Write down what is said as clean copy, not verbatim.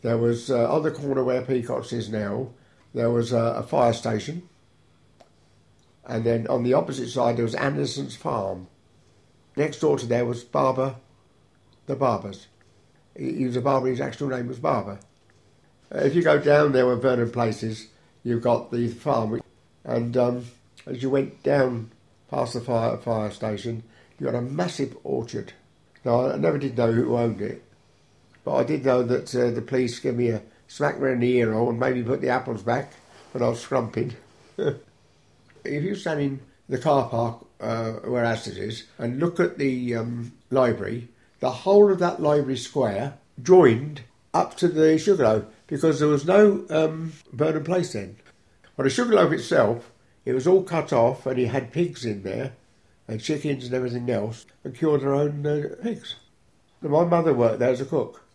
There was, on the corner where Peacocks is now, there was a fire station. And then on the opposite side, there was Anderson's farm. Next door to there was Barber, the Barbers. He was a barber, his actual name was Barber. If you go down there where Vernon Place is, you've got the farm. And as you went down past the fire station, you got a massive orchard. Now, I never did know who owned it, but I did know that the police gave me a smack round the ear hole and made me put the apples back when I was scrumping. If you stand in the car park where Astor's is and look at the library, the whole of that library square joined up to the Sugarloaf because there was no Vernon Place then. But the Sugarloaf itself, it was all cut off and it had pigs in there and chickens and everything else and cured their own pigs. And my mother worked there as a cook.